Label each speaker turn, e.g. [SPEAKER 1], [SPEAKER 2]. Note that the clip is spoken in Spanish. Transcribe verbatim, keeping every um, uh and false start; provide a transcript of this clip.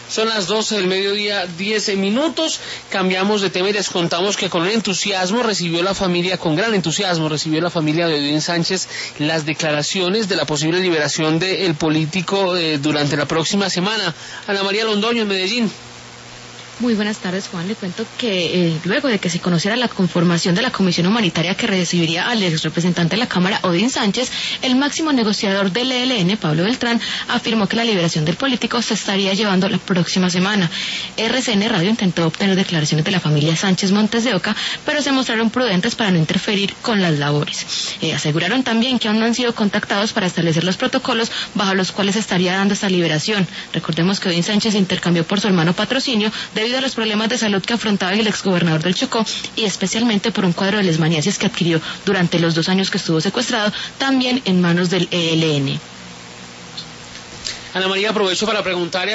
[SPEAKER 1] Son las doce del mediodía, diez minutos, cambiamos de tema y les contamos que con entusiasmo recibió la familia, con gran entusiasmo recibió la familia de Odín Sánchez las declaraciones de la posible liberación del político eh, durante la próxima semana. Ana María Londoño en Medellín.
[SPEAKER 2] Muy buenas tardes, Juan. Le cuento que eh, luego de que se conociera la conformación de la comisión humanitaria que recibiría al ex representante de la Cámara, Odín Sánchez, el máximo negociador del E L N, Pablo Beltrán, afirmó que la liberación del político se estaría llevando la próxima semana. R C N Radio intentó obtener declaraciones de la familia Sánchez Montes de Oca, pero se mostraron prudentes para no interferir con las labores. Eh, aseguraron también que aún no han sido contactados para establecer los protocolos bajo los cuales se estaría dando esta liberación. Recordemos que Odín Sánchez intercambió por su hermano patrocinio debido a los problemas de salud que afrontaba el exgobernador del Chocó y especialmente por un cuadro de lesmaniasis que adquirió durante los dos años que estuvo secuestrado, también en manos del E L N.
[SPEAKER 1] Ana María, aprovecho para preguntarle